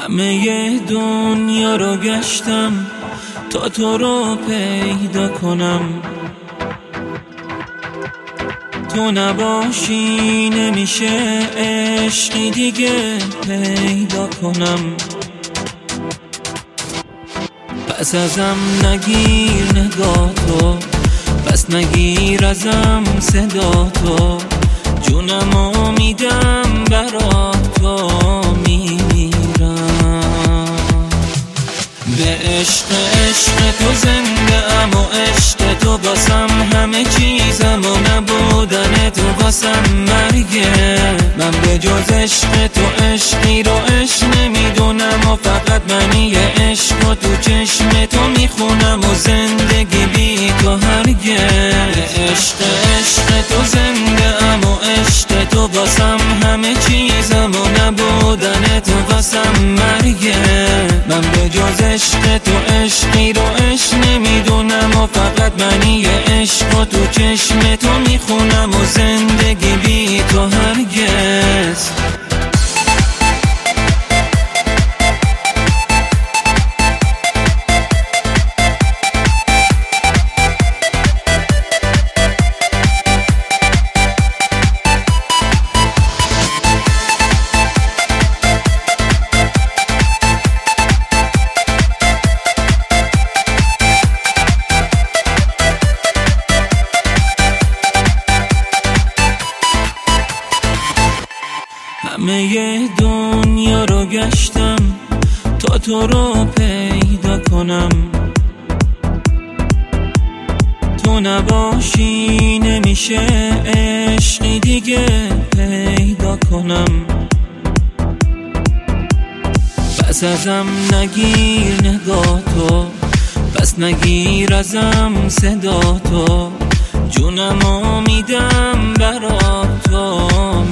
همه دنیا رو گشتم تا تو رو پیدا کنم، تو نباشی نمیشه عشقی دیگه پیدا کنم. پس ازم نگیر نگاه تو، پس نگیر ازم صدا تو، جونمو میدم برا تو، میمیرم به عشق تو زنده ام و عشق تو باسم همه چیزم و نبودن تو باسم مرگه. من به جز عشق تو عشقی رو عشق نمیدونم و فقط منی عشق و تو چشم تو میخونم و زندگی بی تو هرگه. به عشق تو زنده ام و عشق تو باسم همه چیزم و نبودن تو باسم مرگه. من به جز عشق تو عشقی رو عشق نمیدونم و فقط منی عشق و تو چشم تو میخونم و زندگی بی تو هرگز. همه دنیا رو گشتم تا تو رو پیدا کنم، تو نباشی نمیشه عشقی دیگه پیدا کنم. پس ازم نگیر نگاه تو، پس نگیر ازم صدا تو، جونمو میدم برا تو،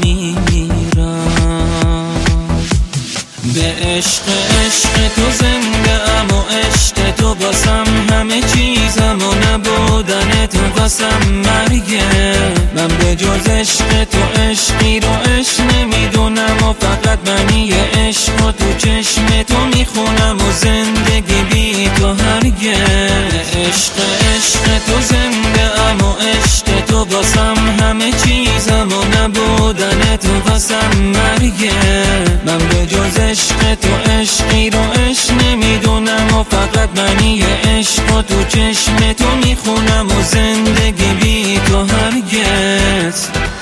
به عشق تو زنده ام و عشق تو باسم همه چیزم و نبودن تو باسم مرگه. من به جز عشق تو عشقی رو عشق نمیدونم و فقط منی عشق و تو چشم تو میخونم و زندگی بی تو هرگه. به عشق تو زنده ام و عشق تو باسم همه چیزم و نبودن تو باسم مرگه. من به جز عشق تو عشقی رو عشق نمیدونم و فقط منی عشق و تو چشم تو میخونم و زندگی بی تو هرگز.